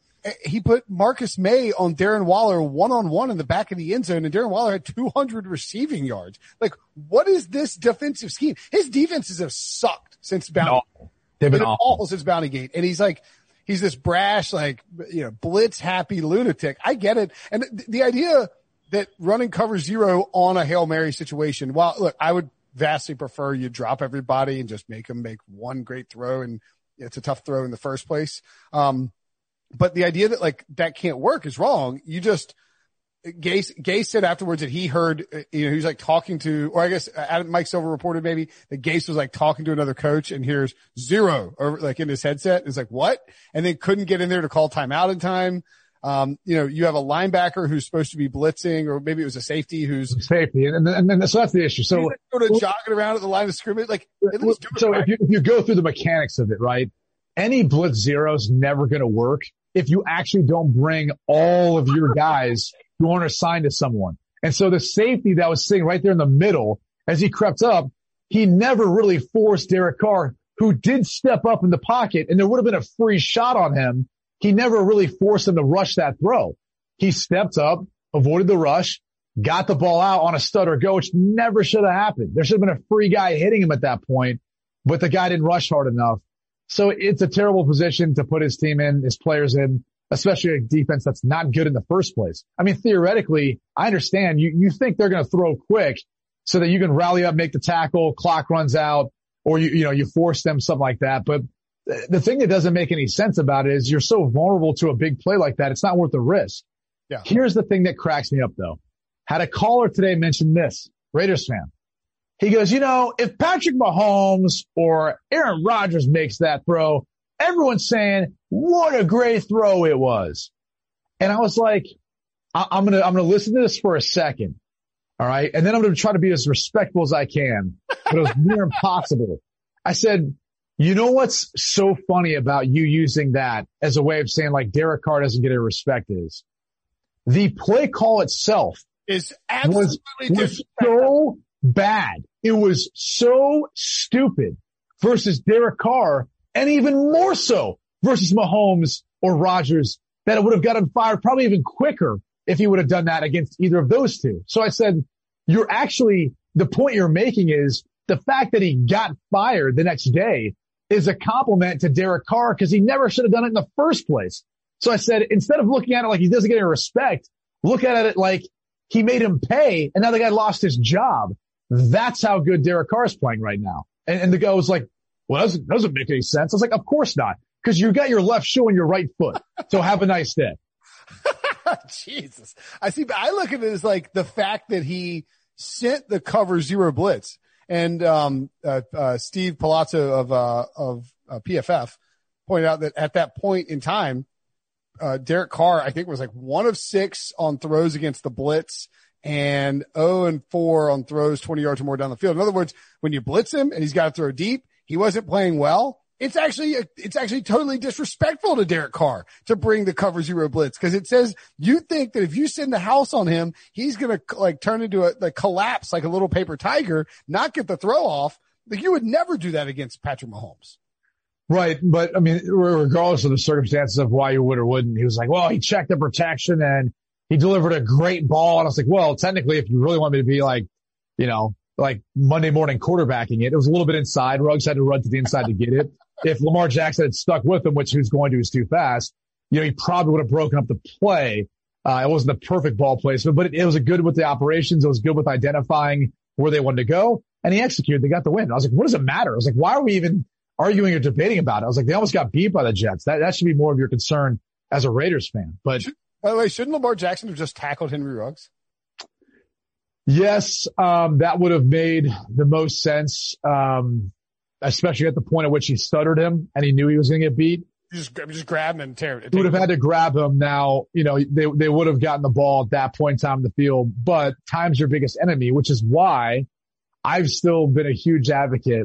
He put Marcus May on Darren Waller one-on-one in the back of the end zone, and Darren Waller had two hundred receiving yards. Like, what is this defensive scheme? His defenses have sucked since Bounty. No, they've been awful. awful since Bounty Gate. And he's like, he's this brash, like, you know, blitz-happy lunatic. I get it. And th- the idea that running cover zero on a Hail Mary situation, well, look, I would vastly prefer you drop everybody and just make them make one great throw, and it's a tough throw in the first place. Um, But the idea that, like, that can't work is wrong. You just, Gase, Gase said afterwards that he heard, you know, he was like talking to, or I guess Adam, Mike Silver reported maybe that Gase was like talking to another coach and hears zero or like in his headset. It's like, what? And then couldn't get in there to call timeout in time. Um, you know, you have a linebacker who's supposed to be blitzing, or maybe it was a safety who's safety. And then, and then so that's the issue. So like sort of jogging around at the line of scrimmage, like, at least do it so right. if you, if you go through the mechanics of it, right? Any blitz zero is never going to work if you actually don't bring all of your guys who aren't assigned to someone. And so the safety that was sitting right there in the middle, as he crept up, he never really forced Derek Carr, who did step up in the pocket, and there would have been a free shot on him. He never really forced him to rush that throw. He stepped up, avoided the rush, got the ball out on a stutter go, which never should have happened. There should have been a free guy hitting him at that point, but the guy didn't rush hard enough. So it's a terrible position to put his team in, his players in, especially a defense that's not good in the first place. I mean, theoretically, I understand you, you think they're going to throw quick so that you can rally up, make the tackle, clock runs out, or you, you know, you force them, something like that. But the thing that doesn't make any sense about it is you're so vulnerable to a big play like that. It's not worth the risk. Yeah. Here's the thing that cracks me up though. Had a caller today mention this, Raiders fan. He goes, you know, if Patrick Mahomes or Aaron Rodgers makes that throw, everyone's saying, what a great throw it was. And I was like, I- I'm going to, I'm going to listen to this for a second. All right. And then I'm going to try to be as respectful as I can, but it was near impossible. I said, you know what's so funny about you using that as a way of saying, like, Derek Carr doesn't get a respect is the play call itself is absolutely was, was so bad. It was so stupid versus Derek Carr, and even more so versus Mahomes or Rodgers, that it would have got him fired probably even quicker if he would have done that against either of those two. So I said, you're actually, the point you're making is the fact that he got fired the next day is a compliment to Derek Carr because he never should have done it in the first place. So I said, instead of looking at it like he doesn't get any respect, look at it like he made him pay and now the guy lost his job. That's how good Derek Carr is playing right now. And, and the guy was like, well, that doesn't, doesn't make any sense. I was like, of course not, because you got your left shoe on your right foot. So have a nice day. Jesus. I see, but I look at it as like the fact that he sent the cover zero blitz. And, um, uh, uh, Steve Palazzo of, uh, of, uh, P F F pointed out that at that point in time, uh, Derek Carr, I think, was like one of six on throws against the blitz and oh and four on throws twenty yards or more down the field. In other words, when you blitz him and he's got to throw deep, he wasn't playing well. It's actually, it's actually totally disrespectful to Derek Carr to bring the cover zero blitz, because it says you think that if you send the house on him, he's going to like turn into a like collapse like a little paper tiger, not get the throw off. Like, you would never do that against Patrick Mahomes. Right. But I mean, regardless of the circumstances of why you would or wouldn't, he was like, well, he checked the protection and he delivered a great ball. And I was like, well, technically, if you really want me to be like, you know, like Monday morning quarterbacking it, it was a little bit inside. Ruggs had to run to the inside to get it. If Lamar Jackson had stuck with him, which he was going to, is too fast, you know, he probably would have broken up the play. Uh, it wasn't the perfect ball placement, but it, it was a good with the operations. It was good with identifying where they wanted to go, and he executed. They got the win. I was like, what does it matter? I was like, why are we even arguing or debating about it. I was like, they almost got beat by the Jets. That, that should be more of your concern as a Raiders fan. But by the way, shouldn't Lamar Jackson have just tackled Henry Ruggs? Yes, um, that would have made the most sense, um, especially at the point at which he stuttered him and he knew he was going to get beat. You just, just grab him and tear it. He would have had to grab him. Now, you know, they, they would have gotten the ball at that point in time in the field, but time's your biggest enemy, which is why I've still been a huge advocate,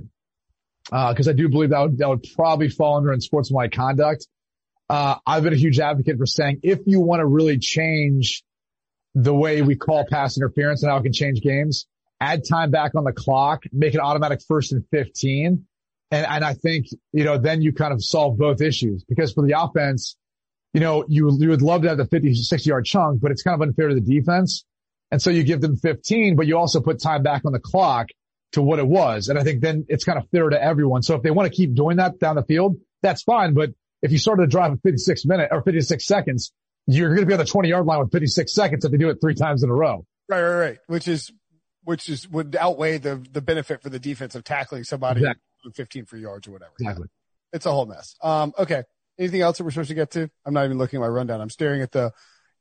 uh, cause I do believe that would, that would probably fall under unsportsmanlike conduct. Uh, I've been a huge advocate for saying if you want to really change the way we call pass interference and how it can change games, add time back on the clock, make it automatic first and fifteen. And, and I think, you know, then you kind of solve both issues because for the offense, you know, you, you would love to have the fifty, sixty yard chunk, but it's kind of unfair to the defense. And so you give them fifteen, but you also put time back on the clock to what it was. And I think then it's kind of fair to everyone. So if they want to keep doing that down the field, that's fine. But if you started to drive at fifty-six minutes or fifty-six seconds, you're going to be on the twenty yard line with fifty-six seconds if they do it three times in a row. Right, right, right. Which is, which is, would outweigh the, the benefit for the defense of tackling somebody Exactly. fifteen for yards or whatever. Exactly. Yeah. It's a whole mess. Um, okay. Anything else that we're supposed to get to? I'm not even looking at my rundown. I'm staring at the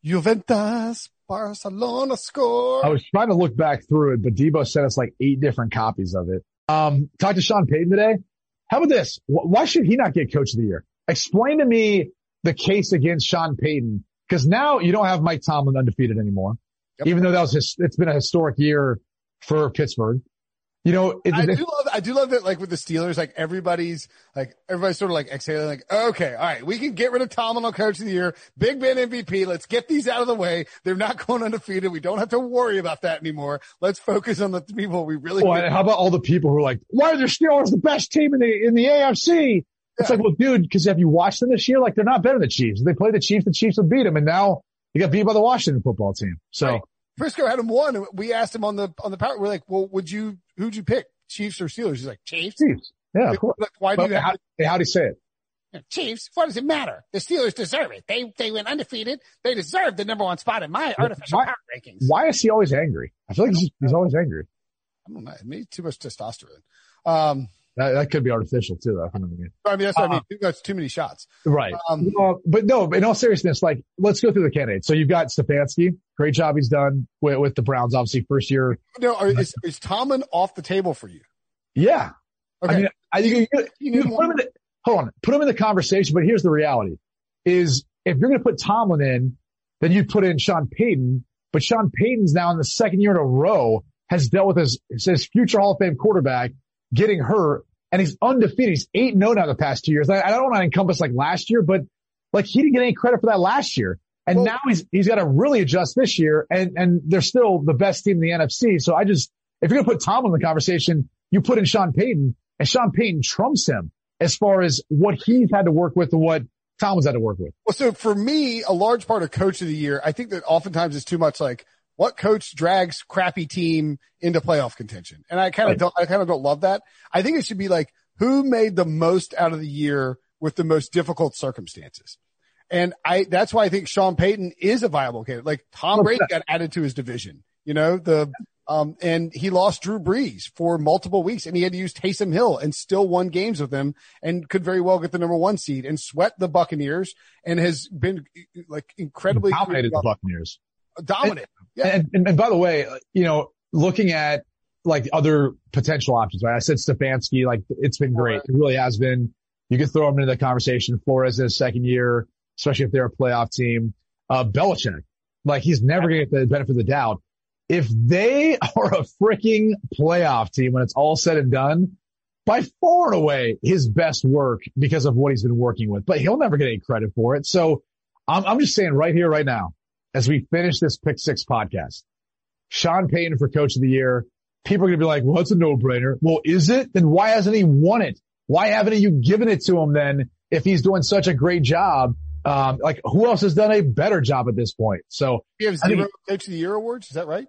Juventus Barcelona score. I was trying to look back through it, but Debo sent us like eight different copies of it. Um, talked to Sean Payton today. How about this? Why should he not get coach of the year? Explain to me the case against Sean Payton, because now you don't have Mike Tomlin undefeated anymore, yep. even though that was his, it's been a historic year for Pittsburgh. You know, it, I do love, I do love that, like with the Steelers, like everybody's like, everybody's sort of like exhaling, like, okay, all right, we can get rid of Tomlin on coach of the year, Big Ben M V P. Let's get these out of the way. They're not going undefeated. We don't have to worry about that anymore. Let's focus on the people we really. Well, how about all the people who are like, why are the Steelers the best team in the, in the A F C? It's yeah. like, well, dude, because have you watched them this year? Like, they're not better than the Chiefs. If they play the Chiefs, the Chiefs will beat them. And now you got beat by the Washington football team. So right. Frisco had him one. And we asked him on the, on the power. We're like, well, would you, who'd you pick? Chiefs or Steelers? He's like, Chiefs. Chiefs. Yeah, of course. Like, why but do you how, have to, how'd he say it? Chiefs? What does it matter? The Steelers deserve it. They, they went undefeated. They deserve the number one spot in my artificial why, power rankings. Why is he always angry? I feel like he's, he's always angry. I don't know. Maybe too much testosterone. Um, That, that could be artificial too, though. I mean, I mean that's what uh, I mean. That's too many shots. Right. Um, uh, but no, in all seriousness, like, let's go through the candidates. So you've got Stefanski. Great job he's done with, with the Browns, obviously first year. No, is, is Tomlin off the table for you? Yeah. Okay. I mean, I think you, you, you, you put him in the, hold on, put him in the conversation, but here's the reality is if you're going to put Tomlin in, then you put in Sean Payton, but Sean Payton's now in the second year in a row has dealt with his, his future Hall of Fame quarterback getting hurt. And he's undefeated. He's eight and oh now the past two years. I, I don't want to encompass like last year, but like he didn't get any credit for that last year. And well, now he's, he's got to really adjust this year. And, and they're still the best team in the N F C. So I just, if you're going to put Tomlin in the conversation, you put in Sean Payton, and Sean Payton trumps him as far as what he's had to work with and what Tomlin's had to work with. Well, so for me, a large part of coach of the year, I think that oftentimes it's too much like, what coach drags crappy team into playoff contention? And I kind of right. don't, I kind of don't love that. I think it should be like, who made the most out of the year with the most difficult circumstances? And I, that's why I think Sean Payton is a viable candidate. Like Tom Brady got added to his division, you know, the, um, and he lost Drew Brees for multiple weeks and he had to use Taysom Hill and still won games with him and could very well get the number one seed and sweat the Buccaneers and has been like incredibly dominated the Buccaneers. Dominant. And, yeah. and, and, and by the way, you know, looking at like other potential options, right? I said Stefanski, like it's been great. It really has been. You could throw him into the conversation. Flores in his second year, especially if they're a playoff team. Uh, Belichick, like he's never going to get the benefit of the doubt. If they are a freaking playoff team when it's all said and done, by far and away his best work because of what he's been working with, but he'll never get any credit for it. So I'm, I'm just saying right here, right now, as we finish this Pick Six podcast, Sean Payton for coach of the year, people are going to be like, well, it's a no-brainer. Well, is it? Then why hasn't he won it? Why haven't you given it to him then if he's doing such a great job? Um, like who else has done a better job at this point? So you have zero coach of the year awards. Is that right?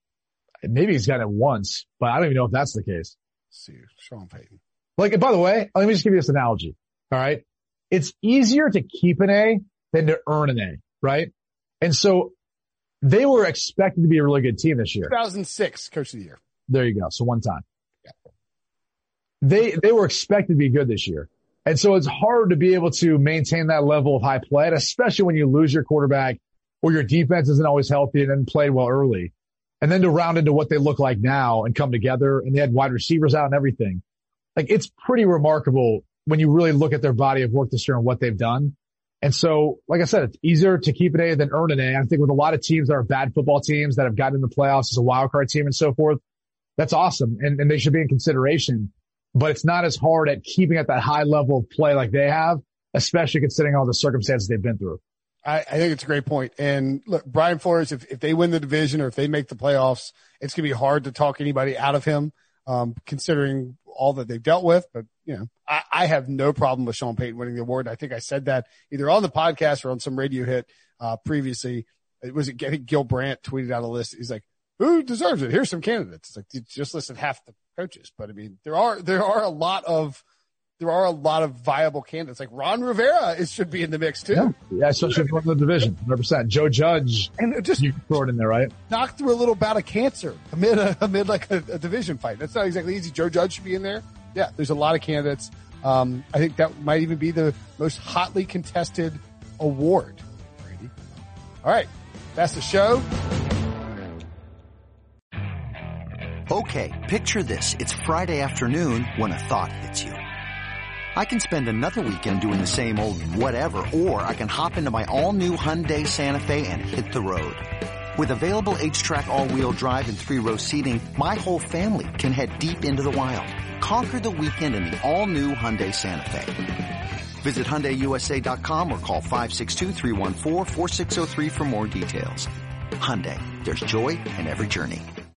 Maybe he's gotten it once, but I don't even know if that's the case. Let's see, Sean Payton. Like, by the way, let me just give you this analogy. All right. It's easier to keep an A than to earn an A, right? And so they were expected to be a really good team this year. two thousand six coach of the year. There you go. So one time. Yeah. they, they were expected to be good this year. And so it's hard to be able to maintain that level of high play, and especially when you lose your quarterback or your defense isn't always healthy and then played well early. And then to round into what they look like now and come together, and they had wide receivers out and everything. Like, it's pretty remarkable when you really look at their body of work this year and what they've done. And so, like I said, it's easier to keep an A than earn an A. I think with a lot of teams that are bad football teams that have gotten in the playoffs as a wild card team and so forth, that's awesome. And, and they should be in consideration. But it's not as hard at keeping at that high level of play like they have, especially considering all the circumstances they've been through. I, I think it's a great point. And look, Brian Flores, if, if they win the division or if they make the playoffs, it's going to be hard to talk anybody out of him, um, considering all that they've dealt with. But, you know, I, I have no problem with Sean Payton winning the award. I think I said that either on the podcast or on some radio hit, uh, previously. It was, I think Gil Brandt tweeted out a list. He's like, who deserves it? Here's some candidates. It's like, you just listed half the coaches. But I mean, there are, there are a lot of, there are a lot of viable candidates. Like Ron Rivera is, should be in the mix too. Yeah, yeah, especially in the division, one hundred percent. Joe Judge, and just you can throw it in there, right? Knocked through a little bout of cancer amid a, amid like a, a division fight. That's not exactly easy. Joe Judge should be in there. Yeah, there's a lot of candidates. Um, I think that might even be the most hotly contested award. Brady. All right, that's the show. Okay, picture this. It's Friday afternoon when a thought hits you. I can spend another weekend doing the same old whatever, or I can hop into my all-new Hyundai Santa Fe and hit the road. With available H-Track all-wheel drive and three-row seating, my whole family can head deep into the wild. Conquer the weekend in the all-new Hyundai Santa Fe. Visit Hyundai U S A dot com or call five six two, three one four, four six zero three for more details. Hyundai, there's joy in every journey.